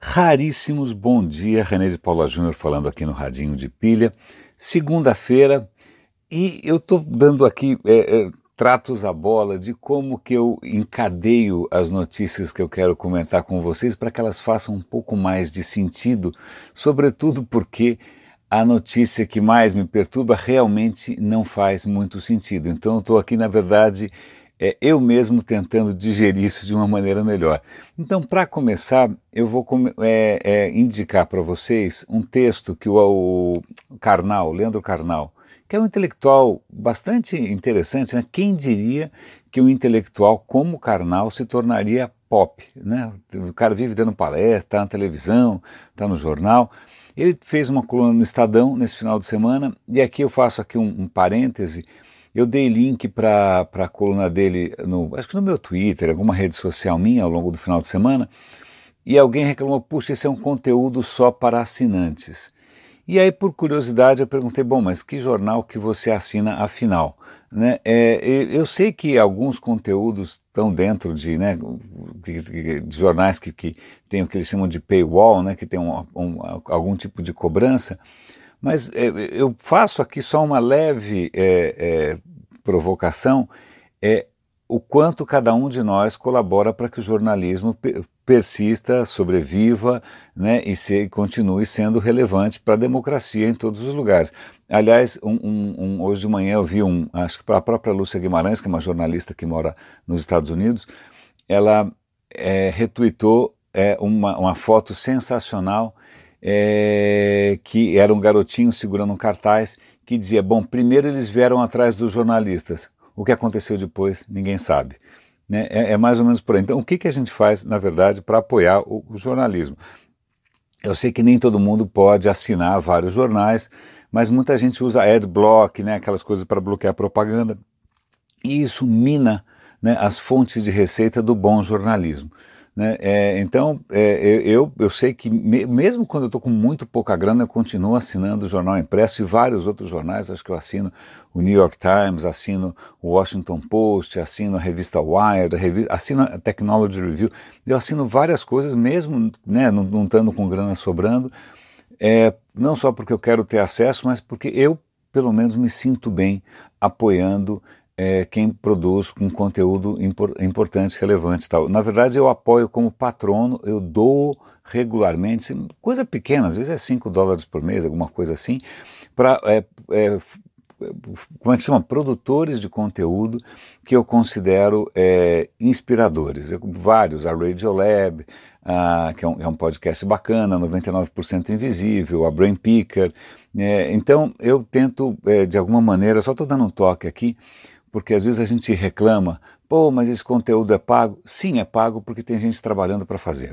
Raríssimos, bom dia, René de Paula Júnior falando aqui no Radinho de Pilha, segunda-feira, e eu estou dando aqui tratos à bola de como que eu encadeio as notícias que eu quero comentar com vocês para que elas façam um pouco mais de sentido, sobretudo porque a notícia que mais me perturba realmente não faz muito sentido. Então eu estou aqui, na verdade, eu mesmo tentando digerir isso de uma maneira melhor. Então, para começar, eu vou indicar para vocês um texto que o Karnal, Leandro Carnal, que é um intelectual bastante interessante, né? Quem diria que um intelectual como Karnal se tornaria pop, né? O cara vive dando palestra, está na televisão, está no jornal. Ele fez uma coluna no Estadão nesse final de semana, e aqui eu faço aqui um parêntese. Eu dei link para a coluna dele, acho que no meu Twitter, alguma rede social minha ao longo do final de semana, e alguém reclamou, puxa, esse é um conteúdo só para assinantes. E aí, por curiosidade, eu perguntei, bom, mas que jornal que você assina afinal? Né? Eu sei que alguns conteúdos estão dentro de jornais que tem o que eles chamam de paywall, né, que tem algum tipo de cobrança, mas eu faço aqui só uma leve provocação, o quanto cada um de nós colabora para que o jornalismo persista, sobreviva, né, e continue sendo relevante para a democracia em todos os lugares. Aliás, hoje de manhã eu vi acho que a própria Lúcia Guimarães, que é uma jornalista que mora nos Estados Unidos, ela retuitou uma foto sensacional, que era um garotinho segurando um cartaz que dizia, bom, primeiro eles vieram atrás dos jornalistas, o que aconteceu depois ninguém sabe. Né? É mais ou menos por aí. Então o que a gente faz, na verdade, para apoiar o jornalismo? Eu sei que nem todo mundo pode assinar vários jornais, mas muita gente usa adblock, né, aquelas coisas para bloquear propaganda, e isso mina, né, as fontes de receita do bom jornalismo. Né? Então, eu sei que mesmo quando eu estou com muito pouca grana, eu continuo assinando o Jornal Impresso e vários outros jornais. Acho que eu assino o New York Times, assino o Washington Post, assino a revista Wired, assino a Technology Review. Eu assino várias coisas, mesmo, né, não estando com grana sobrando, não só porque eu quero ter acesso, mas porque eu, pelo menos, me sinto bem apoiando quem produz um conteúdo importante, relevante, tal. Na verdade, eu apoio como patrono, eu dou regularmente, coisa pequena, às vezes é $5 por mês, alguma coisa assim, para, como é que chama? Produtores de conteúdo que eu considero inspiradores. Vários, a Radiolab, que é um podcast bacana, 99% Invisível, a Brain Picker. Então, eu tento, de alguma maneira, só estou dando um toque aqui, porque às vezes a gente reclama, pô, mas esse conteúdo é pago? Sim, é pago porque tem gente trabalhando para fazer.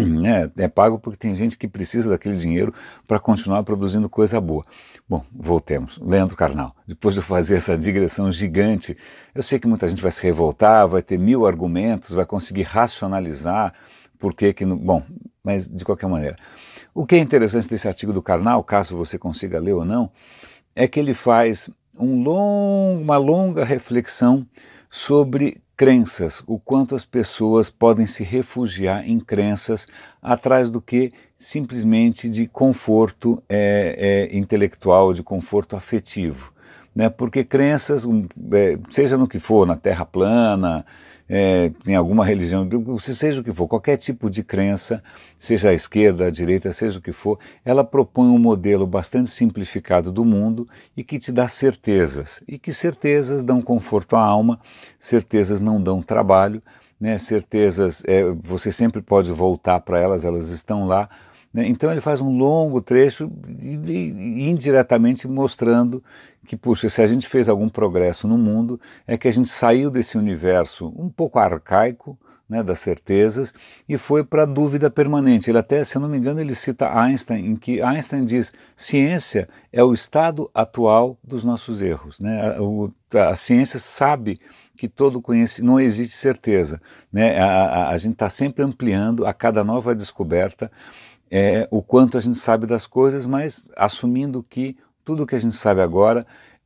É pago porque tem gente que precisa daquele dinheiro para continuar produzindo coisa boa. Bom, voltemos. Leandro Carnal, depois de fazer essa digressão gigante, eu sei que muita gente vai se revoltar, vai ter 1000 argumentos, vai conseguir racionalizar por que não... Bom, mas de qualquer maneira. O que é interessante desse artigo do Carnal, caso você consiga ler ou não, é que ele faz uma longa reflexão sobre crenças, o quanto as pessoas podem se refugiar em crenças atrás do que simplesmente de conforto intelectual, de conforto afetivo. Né? Porque crenças, seja no que for, na Terra plana, em alguma religião, seja o que for, qualquer tipo de crença, seja à esquerda, à direita, seja o que for, ela propõe um modelo bastante simplificado do mundo e que te dá certezas. E que certezas dão conforto à alma, certezas não dão trabalho, né? Certezas, você sempre pode voltar para elas, elas estão lá. Né? Então ele faz um longo trecho indiretamente mostrando que, puxa, se a gente fez algum progresso no mundo, é que a gente saiu desse universo um pouco arcaico, né, das certezas, e foi para a dúvida permanente. Ele até, se eu não me engano, ele cita Einstein, em que Einstein diz, ciência é o estado atual dos nossos erros. Né? A ciência sabe que todo conhecimento, não existe certeza. Né? A gente está sempre ampliando a cada nova descoberta o quanto a gente sabe das coisas, mas assumindo que tudo que a gente sabe agora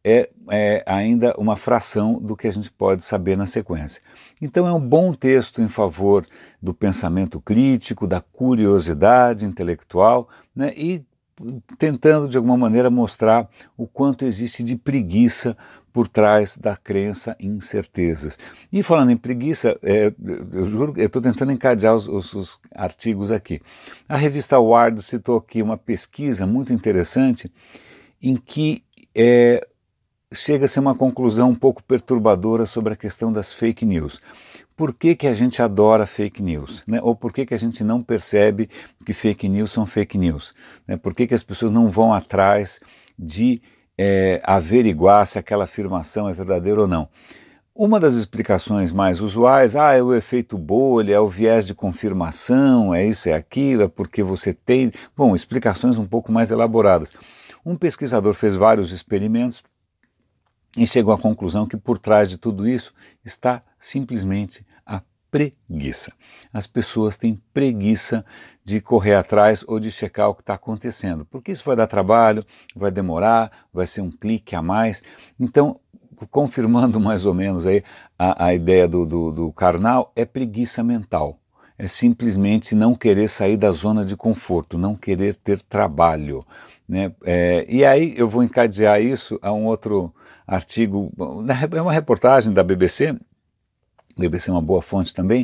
é ainda uma fração do que a gente pode saber na sequência. Então é um bom texto em favor do pensamento crítico, da curiosidade intelectual, né, e tentando de alguma maneira mostrar o quanto existe de preguiça por trás da crença em incertezas. E falando em preguiça, eu juro que eu estou tentando encadear os artigos aqui. A revista Wired citou aqui uma pesquisa muito interessante em que chega a ser uma conclusão um pouco perturbadora sobre a questão das fake news. Por que que a gente adora fake news? Né? Ou por que que a gente não percebe que fake news são fake news? Né? Por que que as pessoas não vão atrás de averiguar se aquela afirmação é verdadeira ou não? Uma das explicações mais usuais, é o efeito bolha, é o viés de confirmação, é isso, é aquilo, é porque você tem... Bom, explicações um pouco mais elaboradas. Um pesquisador fez vários experimentos e chegou à conclusão que por trás de tudo isso está simplesmente a preguiça. As pessoas têm preguiça de correr atrás ou de checar o que está acontecendo, porque isso vai dar trabalho, vai demorar, vai ser um clique a mais. Então, confirmando mais ou menos aí a ideia do Karnal, é preguiça mental. É simplesmente não querer sair da zona de conforto, não querer ter trabalho, né? E aí eu vou encadear isso a um outro artigo, é uma reportagem da BBC, BBC é uma boa fonte também,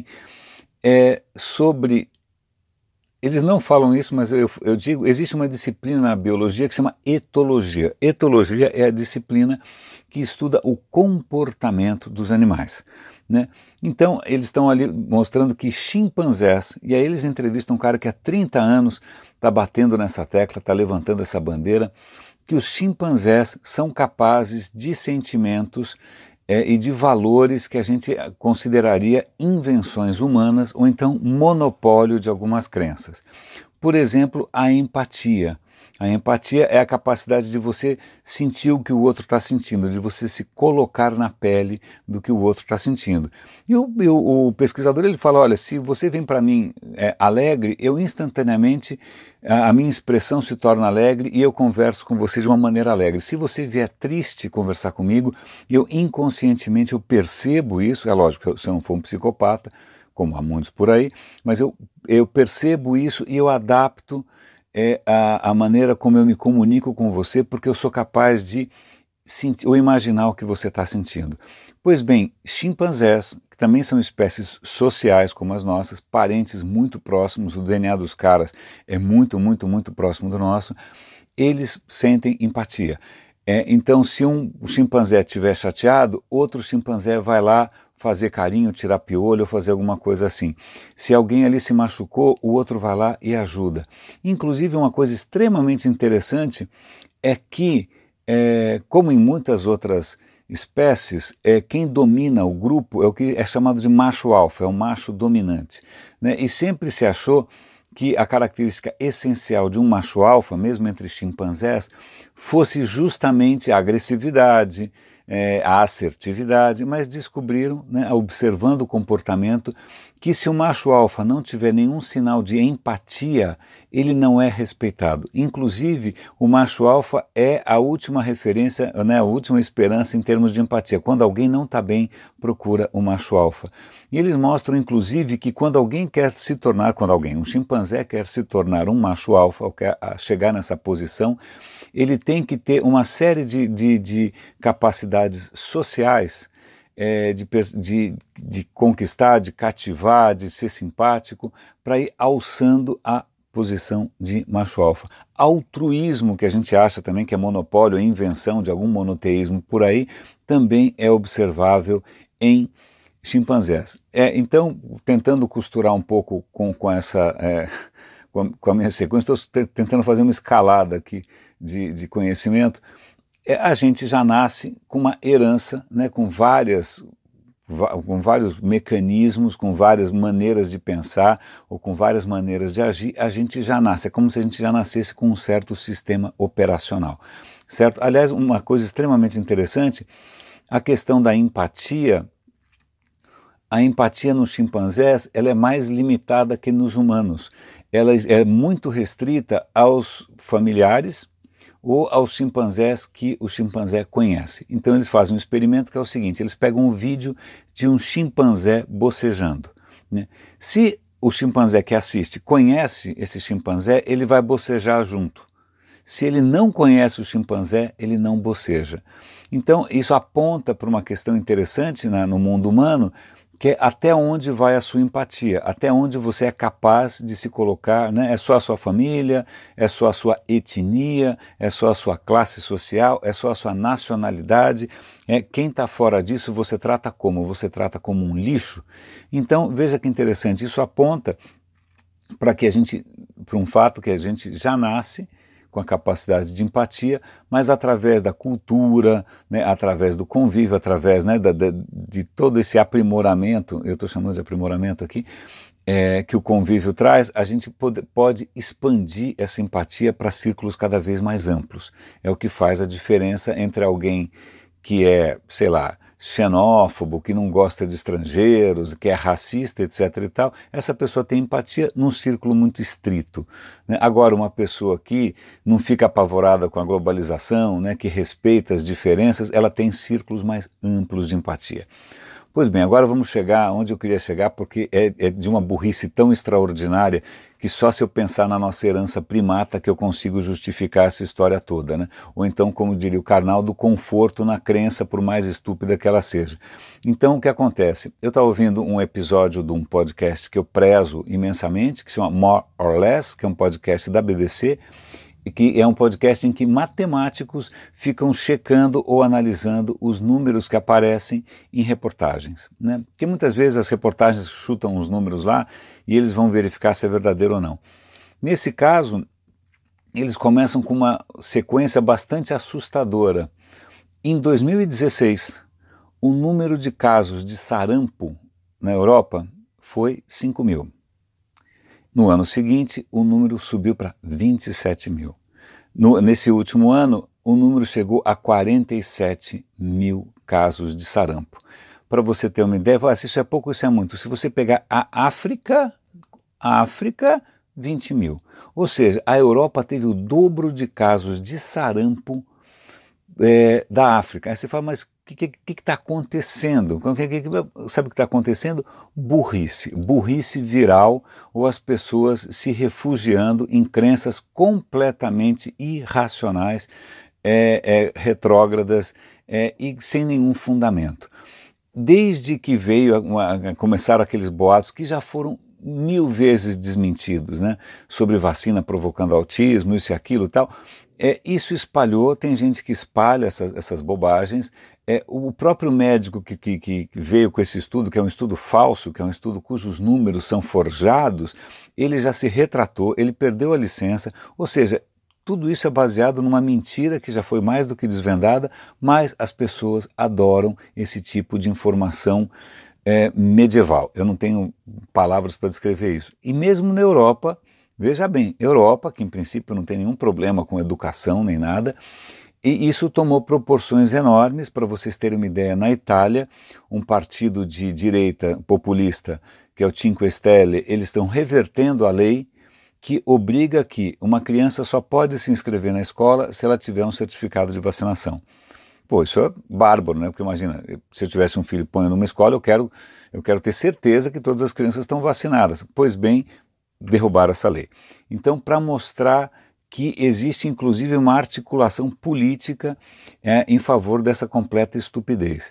sobre, eles não falam isso, mas eu digo, existe uma disciplina na biologia que se chama etologia. Etologia é a disciplina que estuda o comportamento dos animais, né? Então eles estão ali mostrando que chimpanzés, e aí eles entrevistam um cara que há 30 anos está batendo nessa tecla, está levantando essa bandeira, que os chimpanzés são capazes de sentimentos e de valores que a gente consideraria invenções humanas ou então monopólio de algumas crenças. Por exemplo, a empatia. A empatia é a capacidade de você sentir o que o outro está sentindo, de você se colocar na pele do que o outro está sentindo. E o pesquisador ele fala, olha, se você vem para mim alegre, eu instantaneamente, a minha expressão se torna alegre e eu converso com você de uma maneira alegre. Se você vier triste conversar comigo, eu inconscientemente eu percebo isso, é lógico, se eu não for um psicopata, como há muitos por aí, mas eu percebo isso e eu adapto a maneira como eu me comunico com você, porque eu sou capaz de sentir ou imaginar o que você está sentindo. Pois bem, chimpanzés, que também são espécies sociais como as nossas, parentes muito próximos, o DNA dos caras é muito, muito, muito próximo do nosso, eles sentem empatia. Então, se um chimpanzé estiver chateado, outro chimpanzé vai lá fazer carinho, tirar piolho ou fazer alguma coisa assim. Se alguém ali se machucou, o outro vai lá e ajuda. Inclusive, uma coisa extremamente interessante é que, como em muitas outras espécies, quem domina o grupo é o que é chamado de macho alfa, é o macho dominante, né? E sempre se achou que a característica essencial de um macho alfa, mesmo entre chimpanzés, fosse justamente a agressividade, a assertividade, mas descobriram, né, observando o comportamento, que se o macho alfa não tiver nenhum sinal de empatia, ele não é respeitado. Inclusive, o macho alfa é a última referência, né, a última esperança em termos de empatia. Quando alguém não está bem, procura o macho alfa. E eles mostram, inclusive, que quando alguém quer se tornar, um chimpanzé quer se tornar um macho alfa, ou quer chegar nessa posição, ele tem que ter uma série de capacidades sociais, de conquistar, de cativar, de ser simpático, para ir alçando a posição de macho alfa. Altruísmo, que a gente acha também que é monopólio, é invenção de algum monoteísmo por aí, também é observável em chimpanzés. Então, tentando costurar um pouco com essa... com a minha sequência, estou tentando fazer uma escalada aqui de conhecimento. A gente já nasce com uma herança, né, com vários mecanismos, com várias maneiras de pensar ou com várias maneiras de agir. A gente já nasce, é como se a gente já nascesse com um certo sistema operacional, certo? Aliás, uma coisa extremamente interessante, a questão da empatia. A empatia nos chimpanzés ela é mais limitada que nos humanos. Ela é muito restrita aos familiares ou aos chimpanzés que o chimpanzé conhece. Então eles fazem um experimento que é o seguinte, eles pegam um vídeo de um chimpanzé bocejando, né? Se o chimpanzé que assiste conhece esse chimpanzé, ele vai bocejar junto. Se ele não conhece o chimpanzé, ele não boceja. Então isso aponta para uma questão interessante no mundo humano, que é até onde vai a sua empatia, até onde você é capaz de se colocar, né? É só a sua família, é só a sua etnia, é só a sua classe social, é só a sua nacionalidade. Quem está fora disso você trata como? Você trata como um lixo? Então veja que interessante, isso aponta para um fato que a gente já nasce com a capacidade de empatia, mas através da cultura, né, através do convívio, através, né, de todo esse aprimoramento, eu estou chamando de aprimoramento aqui, que o convívio traz, a gente pode expandir essa empatia para círculos cada vez mais amplos. É o que faz a diferença entre alguém que é, sei lá, xenófobo, que não gosta de estrangeiros, que é racista, etc. e tal, essa pessoa tem empatia num círculo muito estrito, né? Agora, uma pessoa que não fica apavorada com a globalização, né, que respeita as diferenças, ela tem círculos mais amplos de empatia. Pois bem, agora vamos chegar onde eu queria chegar, porque é de uma burrice tão extraordinária que só se eu pensar na nossa herança primata que eu consigo justificar essa história toda, né? Ou então, como diria o Karnal, do conforto na crença, por mais estúpida que ela seja. Então, o que acontece? Eu estava ouvindo um episódio de um podcast que eu prezo imensamente, que se chama More or Less, que é um podcast da BBC, que é um podcast em que matemáticos ficam checando ou analisando os números que aparecem em reportagens, né? Porque muitas vezes as reportagens chutam os números lá e eles vão verificar se é verdadeiro ou não. Nesse caso, eles começam com uma sequência bastante assustadora. Em 2016, o número de casos de sarampo na Europa foi 5 mil. No ano seguinte, o número subiu para 27 mil. Nesse último ano, o número chegou a 47 mil casos de sarampo. Para você ter uma ideia, se isso é pouco, isso é muito. Se você pegar a África, 20 mil. Ou seja, a Europa teve o dobro de casos de sarampo da África. Aí você fala, mas o que está acontecendo? Sabe o que está acontecendo? Burrice viral, ou as pessoas se refugiando em crenças completamente irracionais, retrógradas e sem nenhum fundamento. Desde que começaram aqueles boatos que já foram 1000 vezes desmentidos, né? Sobre vacina provocando autismo, isso e aquilo e tal. Isso espalhou, tem gente que espalha essas bobagens. O próprio médico que veio com esse estudo, que é um estudo falso, que é um estudo cujos números são forjados, ele já se retratou, ele perdeu a licença, ou seja, tudo isso é baseado numa mentira que já foi mais do que desvendada, mas as pessoas adoram esse tipo de informação medieval. Eu não tenho palavras para descrever isso. E mesmo na Europa, veja bem, Europa, que em princípio não tem nenhum problema com educação nem nada, e isso tomou proporções enormes. Para vocês terem uma ideia, na Itália, um partido de direita populista, que é o Cinque Stelle, eles estão revertendo a lei que obriga que uma criança só pode se inscrever na escola se ela tiver um certificado de vacinação. Pô, isso é bárbaro, né? Porque imagina, se eu tivesse um filho ponho numa escola, eu quero ter certeza que todas as crianças estão vacinadas. Pois bem, derrubaram essa lei. Então, para mostrar que existe inclusive uma articulação política em favor dessa completa estupidez.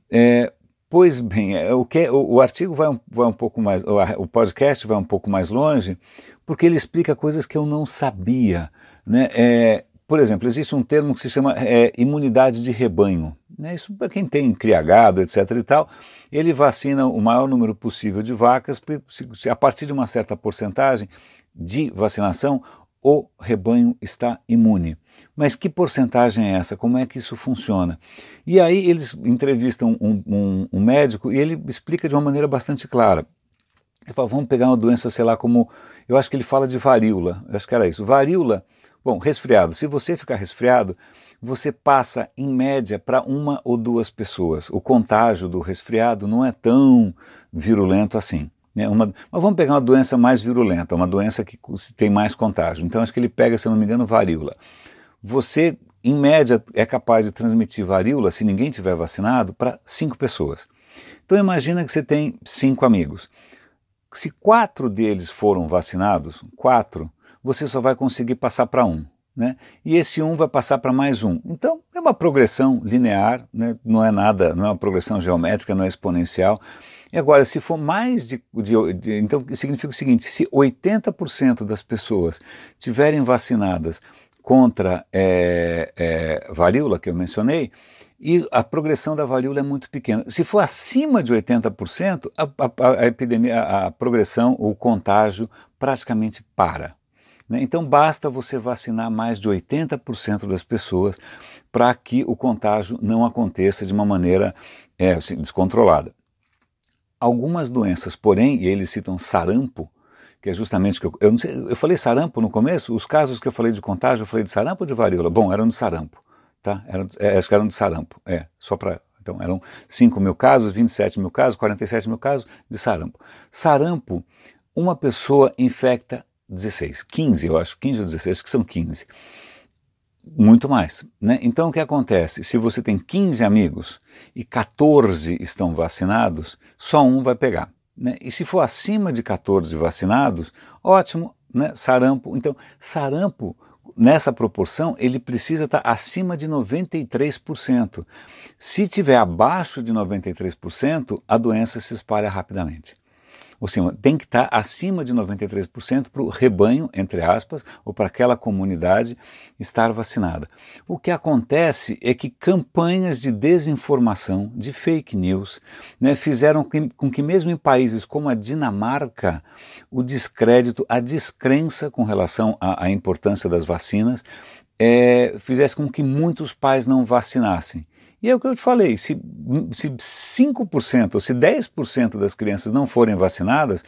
Pois bem, o artigo vai um pouco mais, o podcast vai um pouco mais longe, porque ele explica coisas que eu não sabia, né? Por exemplo, existe um termo que se chama imunidade de rebanho, né? Isso para quem tem criagado, etc. e tal, ele vacina o maior número possível de vacas, a partir de uma certa porcentagem de vacinação, o rebanho está imune. Mas que porcentagem é essa? Como é que isso funciona? E aí eles entrevistam um médico e ele explica de uma maneira bastante clara. Ele fala, vamos pegar uma doença, sei lá, como... Eu acho que ele fala de varíola, eu acho que era isso. Varíola, bom, resfriado. Se você ficar resfriado, você passa, em média, para 1 ou 2 pessoas. O contágio do resfriado não é tão virulento assim. Mas vamos pegar uma doença mais virulenta, uma doença que tem mais contágio. Então acho que ele pega, se não me engano, varíola. você, em média, é capaz de transmitir varíola, se ninguém tiver vacinado, para 5 pessoas. Então imagina que você tem 5 amigos. Se 4 deles foram vacinados, 4, você só vai conseguir passar para 1. Né? E esse 1 vai passar para mais 1. Então é uma progressão linear, né? Não é nada, não é uma progressão geométrica, não é exponencial. E agora, se for mais então significa o seguinte: se 80% das pessoas tiverem vacinadas contra varíola, que eu mencionei, e a progressão da varíola é muito pequena. Se for acima de 80%, a epidemia, a progressão, o contágio praticamente para. Né? Então basta você vacinar mais de 80% das pessoas para que o contágio não aconteça de uma maneira assim, descontrolada. Algumas doenças, porém, e eles citam sarampo, que é justamente o que eu não sei, eu falei sarampo no começo, os casos que eu falei de contágio, eu falei de sarampo ou de varíola? Bom, eram de sarampo, tá? Acho que eram de sarampo, só para... Então, eram 5 mil casos, 27 mil casos, 47 mil casos de sarampo. Sarampo, uma pessoa infecta 16, 15 eu acho, 15 ou 16, acho que são 15. Muito mais, né? Então o que acontece? Se você tem 15 amigos e 14 estão vacinados, só um vai pegar, né? E se for acima de 14 vacinados, ótimo, né? Sarampo, então sarampo nessa proporção ele precisa estar acima de 93%. Se tiver abaixo de 93%, a doença se espalha rapidamente. Ou seja, tem que estar acima de 93% para o rebanho, entre aspas, ou para aquela comunidade estar vacinada. O que acontece é que campanhas de desinformação, de fake news, né, fizeram com que mesmo em países como a Dinamarca, o descrédito, a descrença com relação à importância das vacinas, fizesse com que muitos pais não vacinassem. E é o que eu te falei, se 5% ou se 10% das crianças não forem vacinadas,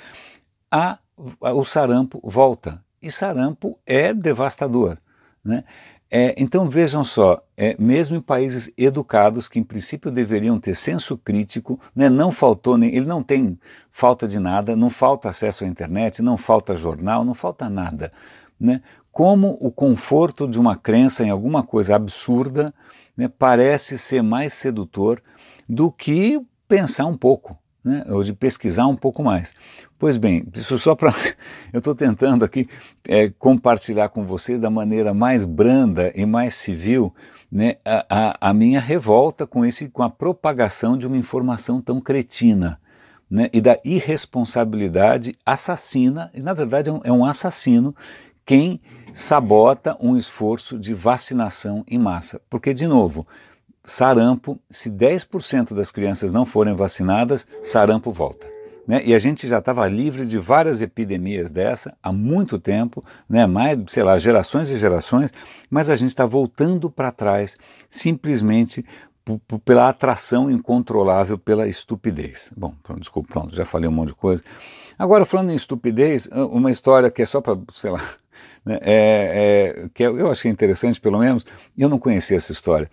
o sarampo volta. E sarampo é devastador, né? Então vejam só, mesmo em países educados, que em princípio deveriam ter senso crítico, né, não faltou, ele não tem falta de nada, não falta acesso à internet, não falta jornal, não falta nada, né? Como o conforto de uma crença em alguma coisa absurda, né, parece ser mais sedutor do que pensar um pouco, né, ou de pesquisar um pouco mais. Pois bem, isso só para... eu estou tentando aqui compartilhar com vocês da maneira mais branda e mais civil, né, a minha revolta com a propagação de uma informação tão cretina, né, e da irresponsabilidade assassina, e na verdade é um assassino quem sabota um esforço de vacinação em massa. Porque, de novo, sarampo, se 10% das crianças não forem vacinadas, sarampo volta. Né? E a gente já estava livre de várias epidemias dessa há muito tempo, né? Mais, sei lá, gerações e gerações, mas a gente está voltando para trás simplesmente pela atração incontrolável pela estupidez. Bom, desculpa, pronto, já falei um monte de coisa. Agora, falando em estupidez, uma história que é só para, sei lá, né, que eu achei interessante, pelo menos, eu não conhecia essa história.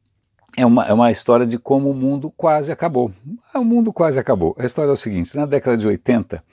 É uma história de como o mundo quase acabou. O mundo quase acabou. A história é o seguinte: na década de 80,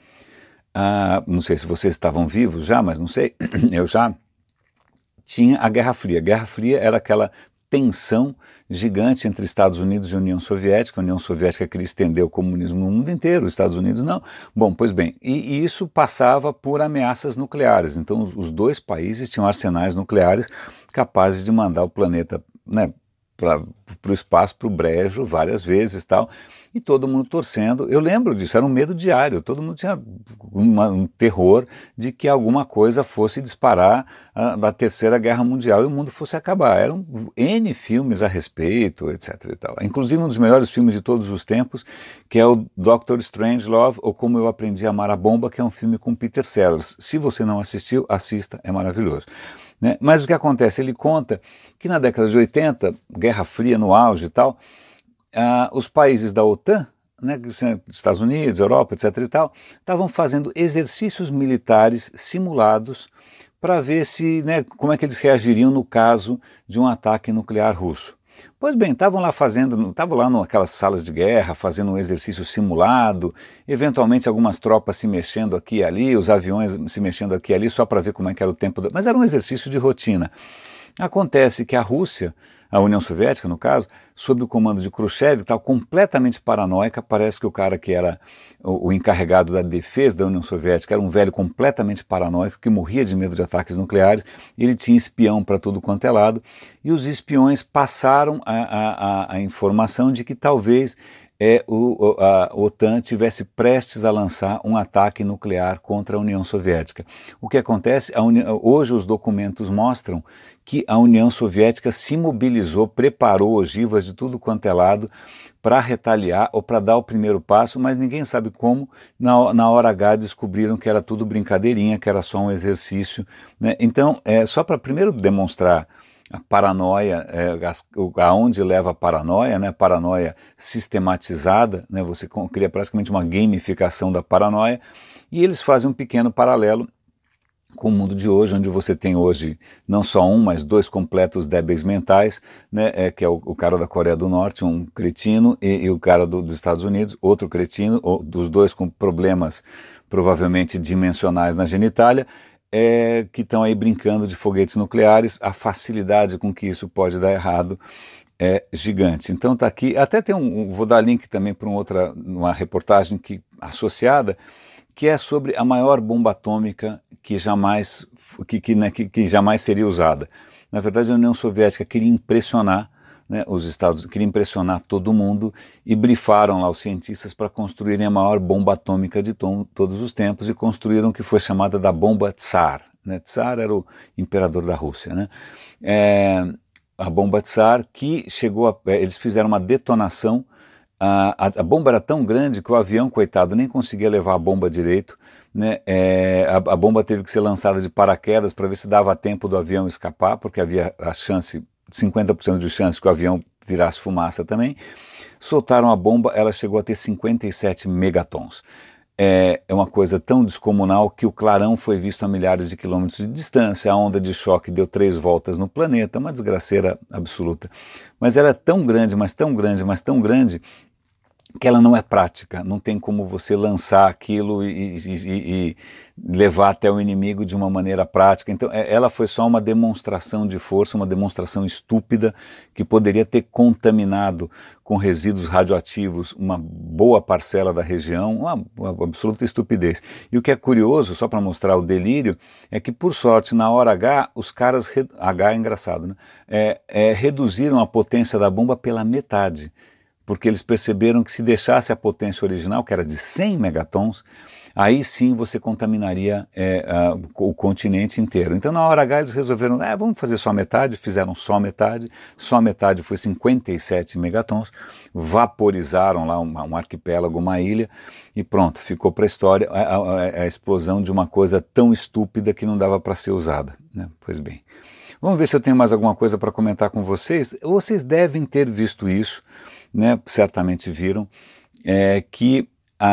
não sei se vocês estavam vivos já, mas não sei, eu já tinha a Guerra Fria. A Guerra Fria era aquela tensão gigante entre Estados Unidos e União Soviética. A União Soviética queria estender o comunismo no mundo inteiro, os Estados Unidos não. Bom, pois bem, e isso passava por ameaças nucleares. Então os dois países tinham arsenais nucleares capazes de mandar o planeta, né, para o espaço, para o brejo, várias vezes e tal, e todo mundo torcendo. Eu lembro disso, era um medo diário, todo mundo tinha um terror de que alguma coisa fosse disparar a Terceira Guerra Mundial e o mundo fosse acabar. Eram N filmes a respeito, etc. e tal. Inclusive um dos melhores filmes de todos os tempos, que é o Dr. Strangelove, ou Como Eu Aprendi a Amar a Bomba, que é um filme com Peter Sellers. Se você não assistiu, assista, é maravilhoso. Né? Mas o que acontece? Ele conta que na década de 80, Guerra Fria no auge e tal, os países da OTAN, né, Estados Unidos, Europa, etc. e tal, estavam fazendo exercícios militares simulados para ver se, né, como é que eles reagiriam no caso de um ataque nuclear russo. Pois bem, estavam lá naquelas salas de guerra, fazendo um exercício simulado, eventualmente algumas tropas se mexendo aqui e ali, os aviões se mexendo aqui e ali, só para ver como é que era o tempo. Mas era um exercício de rotina. Acontece que a Rússia, a União Soviética no caso, sob o comando de Khrushchev, estava completamente paranoica. Parece que o cara que era o encarregado da defesa da União Soviética era um velho completamente paranoico que morria de medo de ataques nucleares. Ele tinha espião para tudo quanto é lado, e os espiões passaram a informação de que talvez a OTAN tivesse prestes a lançar um ataque nuclear contra a União Soviética. O que acontece? Hoje os documentos mostram que a União Soviética se mobilizou, preparou ogivas de tudo quanto é lado para retaliar ou para dar o primeiro passo, mas ninguém sabe como. Na hora H descobriram que era tudo brincadeirinha, que era só um exercício, né? Então, só para primeiro demonstrar a paranoia, aonde leva a paranoia, né? Paranoia sistematizada, né? Você cria praticamente uma gamificação da paranoia, e eles fazem um pequeno paralelo com o mundo de hoje, onde você tem hoje não só um, mas dois completos débeis mentais, né? Que é o cara da Coreia do Norte, um cretino, e o cara dos Estados Unidos, outro cretino, dos dois com problemas provavelmente dimensionais na genitália, que estão aí brincando de foguetes nucleares. A facilidade com que isso pode dar errado é gigante. Então está aqui, até tem vou dar link também para uma reportagem associada, que é sobre a maior bomba atômica que jamais seria usada. Na verdade, a União Soviética queria impressionar, né, os Estados Unidos, queria impressionar todo mundo, e brifaram lá os cientistas para construírem a maior bomba atômica de todos os tempos, e construíram o que foi chamada da bomba Tsar, né? Tsar era o imperador da Rússia, né? A bomba Tsar, que eles fizeram uma detonação. A bomba era tão grande que o avião, coitado, nem conseguia levar a bomba direito, né? A bomba teve que ser lançada de paraquedas para ver se dava tempo do avião escapar, porque havia a chance, 50% de chance que o avião virasse fumaça também. Soltaram a bomba, ela chegou a ter 57 megatons. É uma coisa tão descomunal que o clarão foi visto a milhares de quilômetros de distância. A onda de choque deu 3 voltas no planeta, uma desgraceira absoluta. Mas ela é tão grande, mas tão grande, mas tão grande, que ela não é prática. Não tem como você lançar aquilo e levar até o inimigo de uma maneira prática. Então ela foi só uma demonstração de força, uma demonstração estúpida, que poderia ter contaminado com resíduos radioativos uma boa parcela da região, uma absoluta estupidez. E o que é curioso, só para mostrar o delírio, é que, por sorte, na hora H, os caras, H é engraçado, né? Reduziram a potência da bomba pela metade, porque eles perceberam que se deixasse a potência original, que era de 100 megatons, aí sim você contaminaria o continente inteiro. Então, na hora H, eles resolveram, vamos fazer só metade, fizeram só metade foi 57 megatons, vaporizaram lá um arquipélago, uma ilha, e pronto, ficou para a história a explosão de uma coisa tão estúpida que não dava para ser usada, né? Pois bem, vamos ver se eu tenho mais alguma coisa para comentar com vocês. Vocês devem ter visto isso, né? Certamente viram, que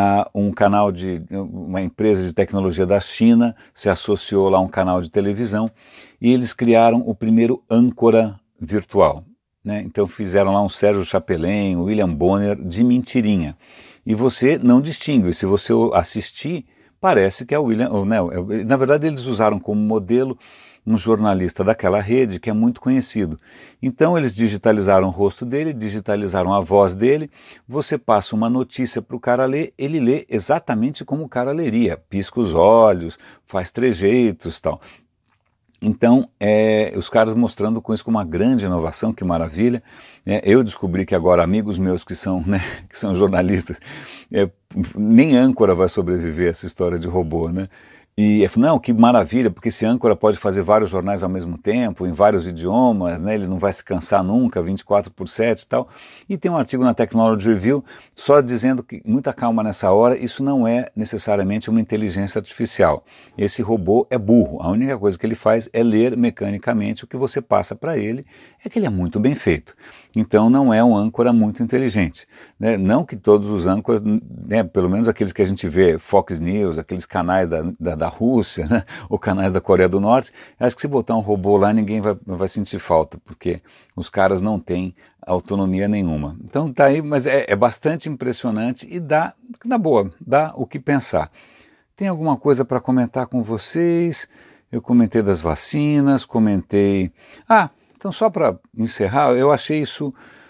uma empresa de tecnologia da China se associou lá a um canal de televisão, e eles criaram o primeiro âncora virtual, né? Então fizeram lá um Sérgio Chapelain, William Bonner de mentirinha, e você não distingue. Se você assistir, parece que é o William, né? Na verdade, eles usaram como modelo um jornalista daquela rede que é muito conhecido. Então eles digitalizaram o rosto dele, digitalizaram a voz dele, você passa uma notícia para o cara ler, ele lê exatamente como o cara leria, pisca os olhos, faz trejeitos, tal. Então, os caras mostrando com isso como uma grande inovação, que maravilha. Eu descobri que agora amigos meus que são jornalistas, nem âncora vai sobreviver a essa história de robô, né? E eu falei, não, que maravilha, porque esse âncora pode fazer vários jornais ao mesmo tempo, em vários idiomas, né? Ele não vai se cansar nunca, 24/7 e tal. E tem um artigo na Technology Review só dizendo que, muita calma nessa hora, isso não é necessariamente uma inteligência artificial. Esse robô é burro, a única coisa que ele faz é ler mecanicamente o que você passa para ele, é que ele é muito bem feito. Então não é um âncora muito inteligente, né? Não que todos os âncoras, né, pelo menos aqueles que a gente vê, Fox News, aqueles canais da Rússia, né, ou canais da Coreia do Norte, acho que se botar um robô lá ninguém vai sentir falta, porque os caras não têm autonomia nenhuma. Então tá aí, mas é bastante impressionante e dá o que pensar. Tem alguma coisa para comentar com vocês? eu comentei das vacinas, comentei... então só para encerrar, eu achei isso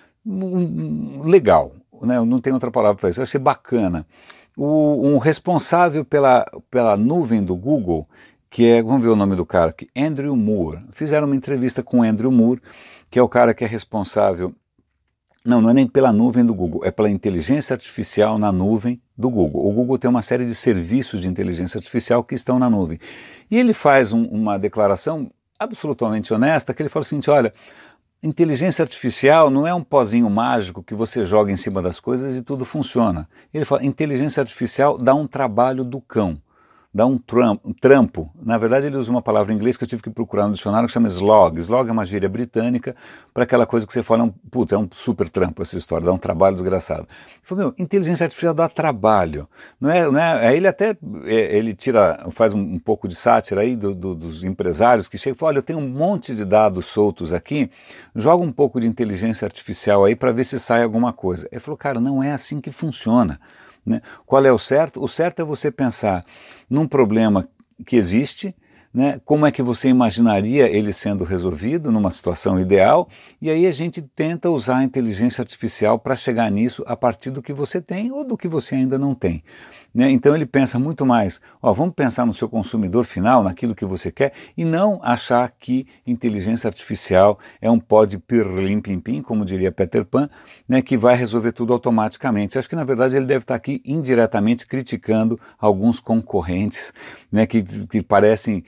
legal, né? Eu não tenho outra palavra para isso, eu achei bacana. Um responsável pela nuvem do Google, que é, vamos ver o nome do cara aqui, Andrew Moore. Fizeram uma entrevista com Andrew Moore, que é o cara que é responsável, não é nem pela nuvem do Google, é pela inteligência artificial na nuvem do Google. O Google tem uma série de serviços de inteligência artificial que estão na nuvem. E ele faz uma declaração absolutamente honesta, que ele fala assim, olha, inteligência artificial não é um pozinho mágico que você joga em cima das coisas e tudo funciona. Ele fala, inteligência artificial dá um trabalho do cão, dá um trampo. Na verdade ele usa uma palavra em inglês que eu tive que procurar no dicionário que chama slog. Slog é uma gíria britânica para aquela coisa que você fala, é um super trampo essa história, dá um trabalho desgraçado. Ele falou, inteligência artificial dá trabalho. Aí ele até faz um pouco de sátira aí dos empresários que chegam e falam, olha, eu tenho um monte de dados soltos aqui, joga um pouco de inteligência artificial aí para ver se sai alguma coisa. Ele falou, cara, não é assim que funciona. Né? Qual é o certo? O certo é você pensar num problema que existe, né? Como é que você imaginaria ele sendo resolvido numa situação ideal, e aí a gente tenta usar a inteligência artificial para chegar nisso a partir do que você tem ou do que você ainda não tem. Né? Então ele pensa muito mais, vamos pensar no seu consumidor final, naquilo que você quer, e não achar que inteligência artificial é um pó de pirlim-pim-pim, como diria Peter Pan, né, que vai resolver tudo automaticamente. Acho que na verdade ele deve estar aqui indiretamente criticando alguns concorrentes, né, que parecem,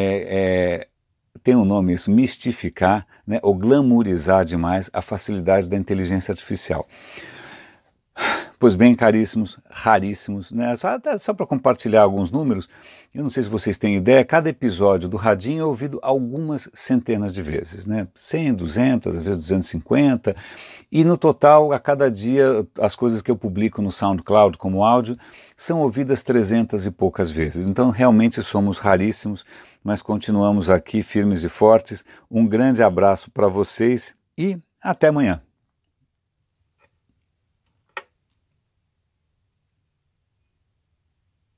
tem um nome isso, mistificar, né, ou glamourizar demais a facilidade da inteligência artificial. Pois bem, caríssimos, raríssimos, né? Só para compartilhar alguns números, eu não sei se vocês têm ideia, cada episódio do Radinho é ouvido algumas centenas de vezes, né? 100, 200, às vezes 250, e no total, a cada dia, as coisas que eu publico no SoundCloud como áudio são ouvidas 300 e poucas vezes. Então, realmente somos raríssimos, mas continuamos aqui firmes e fortes. Um grande abraço para vocês e até amanhã.